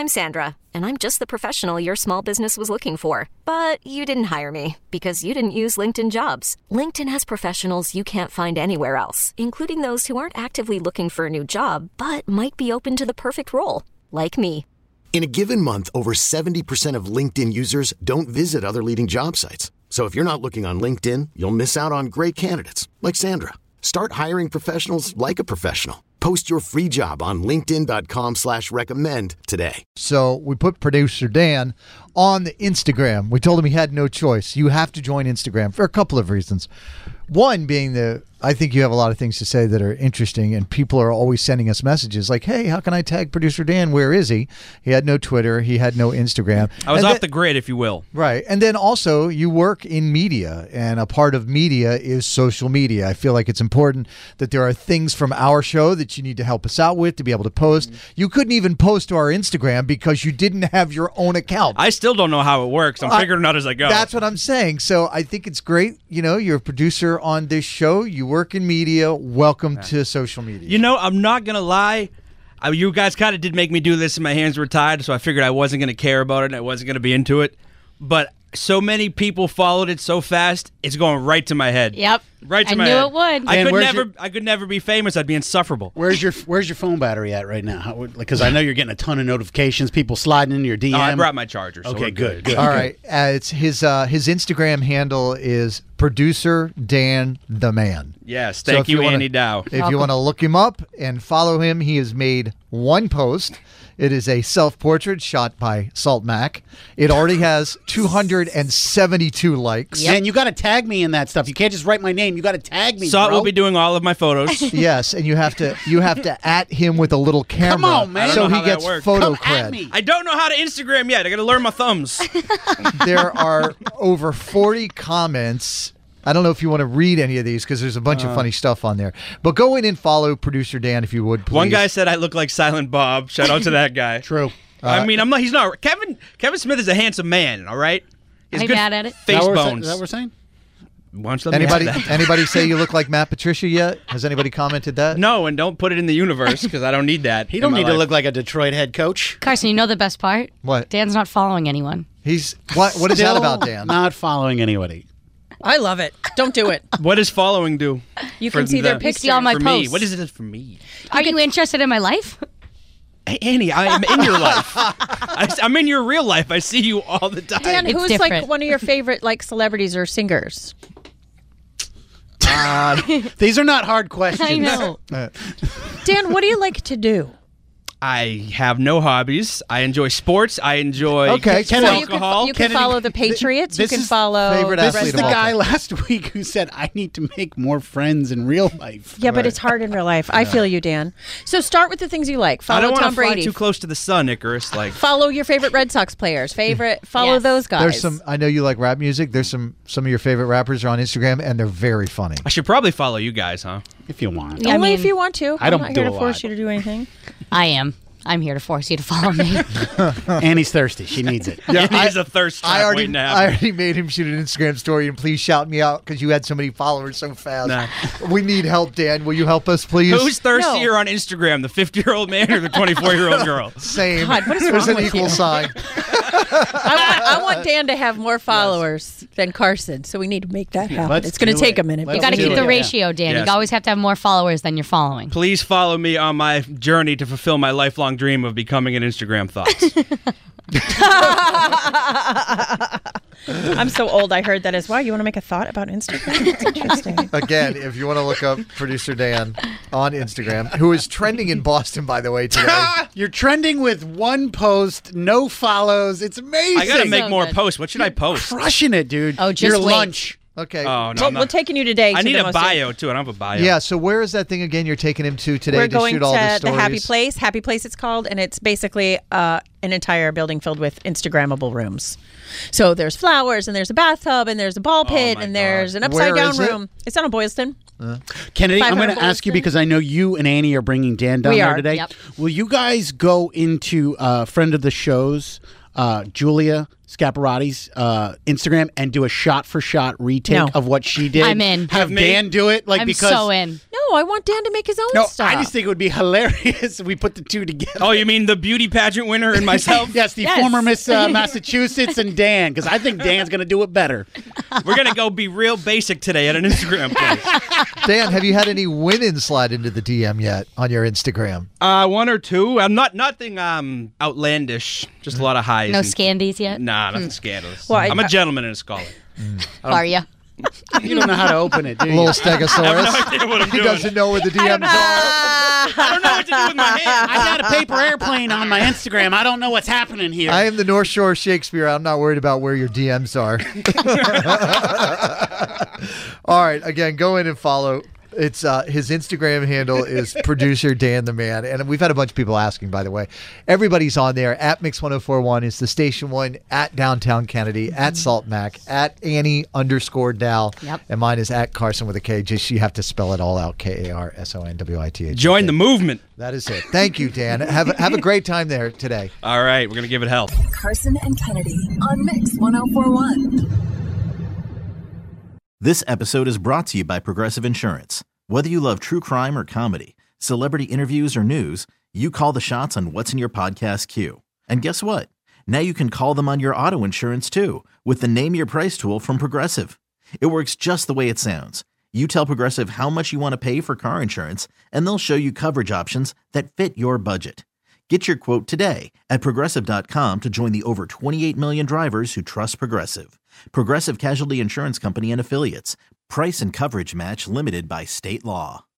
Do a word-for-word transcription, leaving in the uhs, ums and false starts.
I'm Sandra, and I'm just the professional your small business was looking for. But you didn't hire me because you didn't use LinkedIn Jobs. LinkedIn has professionals you can't find anywhere else, including those who aren't actively looking for a new job, but might be open to the perfect role, like me. In a given month, over seventy percent of LinkedIn users don't visit other leading job sites. So if you're not looking on LinkedIn, you'll miss out on great candidates like Sandra. Start hiring professionals like a professional. Post your free job on linkedin.com slash recommend today. So we put producer Dan on the Instagram. We told him he had no choice. You have to join Instagram for a couple of reasons. One being the, I think you have a lot of things to say that are interesting, and people are always sending us messages like, hey, how can I tag producer Dan? Where is he? He had no Twitter. He had no Instagram. I was and off then, the grid, if you will. Right. And then also you work in media, and a part of media is social media. I feel like it's important that there are things from our show that you need to help us out with to be able to post. Mm-hmm. You couldn't even post to our Instagram because you didn't have your own account. I still don't know how it works. I'm figuring it out as I go. That's what I'm saying. So I think it's great. You know, you're a producer on this show. You work in media. Welcome yeah. to social media. You know, I'm not going to lie. I, you guys kind of did make me do this and my hands were tied, so I figured I wasn't going to care about it and I wasn't going to be into it. But so many people followed it so fast, it's going right to my head. Yep. Right to I my knew head. it would. I Dan, could never your, I could never be famous. I'd be insufferable. Where's your Where's your phone battery at right now? Because I know you're getting a ton of notifications, people sliding into your D M. Oh, I brought my charger. So okay, good, good. All right. Uh, it's his uh, his Instagram handle is producer Dan the Man. Yes, So thank if you, you wanna- Andy Dow. If you want to look him up and follow him, he has made one post. It is a self-portrait shot by Salt Mac. It already has two hundred seventy-two likes. Yep. And you got to tag me in that stuff. You can't just write my name. You got to tag me. Salt bro. will be doing all of my photos. Yes, and you have to you have to at him with a little camera. Come on, man. So I don't know he how that gets works. photo Come at cred. me. I don't know how to Instagram yet. I got to learn my thumbs. There are over forty comments. I don't know if you want to read any of these because there's a bunch Uh, of funny stuff on there. But go in and follow producer Dan if you would, please. One guy said I look like Silent Bob. Shout out to that guy. True. I mean, I'm not. He's not. Kevin. Kevin Smith is a handsome man. All right. He's I ain't good mad at it. Face Is that what we're sa- bones. Is that what we're saying? Why don't you let me Anybody have that? anybody say you look like Matt Patricia yet? Has anybody commented that? No, and don't put it in the universe because I don't need that. He in don't my need to life. look like a Detroit head coach. Carson, you know the best part? What? Dan's not following anyone. He's what? What is that Still about, Dan? Not following anybody. I love it. Don't do it. What does following do? You for can see their the- pictures. see all my for me? posts. What is it for me? Are you interested in my life? Hey, Annie, I am in your life. I, I'm in your real life. I see you all the time. Dan, It's who's different. like one of your favorite like celebrities or singers? Uh, these are not hard questions. I know. Dan, what do you like to do? I have no hobbies. I enjoy sports. I enjoy Okay, So Kennedy- you can, alcohol. you can Kennedy, follow the Patriots. You this can is follow. favorite This athlete is of the all guy time. last week who said, I need to make more friends in real life. Yeah, but it's hard in real life. I feel you, Dan. So start with the things you like. I Follow don't want Tom to fly Brady. too close to the sun, Icarus. Like Follow your favorite Red Sox players. Favorite. Follow Yes. those guys. There's some. I know you like rap music. There's some. Some of your favorite rappers are on Instagram, and they're very funny. I should probably follow you guys, huh? If you want. Yeah, I Only mean- if you want to. I don't I'm not do here a to force lot. you to do anything. I am. I'm here to force you to follow me. Annie's thirsty. She needs it. Yeah, Annie is a thirst trap I already, waiting to I happen. already made him shoot an Instagram story, and please shout me out because you had so many followers so fast. Nah. We need help, Dan. Will you help us, please? Who's thirstier on Instagram, the fifty-year-old man or the twenty-four-year-old girl? Same. God, what is There's wrong an with equal you? sign. I, want, I want Dan to have more followers than Carson, so we need to make that happen. Let's it's going to do take it. a minute. Let's You got to do keep it. the Yeah. ratio, Dan. Yes. You always have to have more followers than you're following. Please follow me on my journey to fulfill my lifelong dream of becoming an Instagram thought. I'm so old. I heard that as well. You want to make a thought about Instagram? That's interesting. Again, if you want to look up producer Dan on Instagram, who is trending in Boston, by the way, today. You're trending with one post, no follows. It's amazing. I got to make So more good. posts. What should I post? Crushing it, dude. Oh, just Your wait. lunch. Okay. Oh, no, Well, I'm we're not. taking you today. I to need the a most- bio, too. I don't have a bio. Yeah, so where is that thing again you're taking him to today We're to going shoot all the to stories? the Happy Place. Happy Place, it's called, and it's basically uh, an entire building filled with Instagrammable rooms. So there's flowers, and there's a bathtub, and there's a ball pit, my and there's God. an Where upside down is it? room. It's down in Boylston. Kennedy, I'm going five hundred to ask you Boylston. because I know you and Annie are bringing Dan down We there are, today. yep. Will you guys go into uh, friend of the shows, uh, Julia Scaparotti's uh, Instagram and do a shot for shot retake No. of what she did? I'm in. Have Me? Dan do it, like I'm because so in. No, I want Dan to make his own no, stuff. I just think it would be hilarious if we put the two together. Oh, you mean the beauty pageant winner and myself? Yes, the Yes. former Miss uh, Massachusetts and Dan, because I think Dan's going to do it better. We're gonna go be real basic today at an Instagram place. Dan, have you had any women slide into the D M yet on your Instagram? Uh, one or two. I'm not nothing um outlandish. Just a lot of highs. No and- scandies yet? Nah, nothing scandalous. Well, I- I'm a gentleman and a scholar. Are you? You don't know how to open it, do you? Little I Stegosaurus. have no idea what I'm He doing. doesn't know where the D Ms are. I don't know what to do with my hands. I got a paper airplane on my Instagram. I don't know what's happening here. I am the North Shore Shakespeare. I'm not worried about where your D Ms are. All right, again, go in and follow. It's uh, his Instagram handle is producer Dan the Man, and we've had a bunch of people asking. By the way, everybody's on there. At Mix one oh four one is the station one. At Downtown Kennedy. At Salt Mac. At Annie underscore Dow. Yep. And mine is at Carson with a K. Just you have to spell it all out. K A R S O N W I T H. Join the movement. That is it. Thank you, Dan. Have a- have a great time there today. All right, we're gonna give it hell. Carson and Kennedy on Mix one oh four one. This episode is brought to you by Progressive Insurance. Whether you love true crime or comedy, celebrity interviews or news, you call the shots on what's in your podcast queue. And guess what? Now you can call them on your auto insurance too with the Name Your Price tool from Progressive. It works just the way it sounds. You tell Progressive how much you want to pay for car insurance, and they'll show you coverage options that fit your budget. Get your quote today at Progressive dot com to join the over twenty-eight million drivers who trust Progressive. Progressive Casualty Insurance Company and Affiliates. Price and coverage match limited by state law.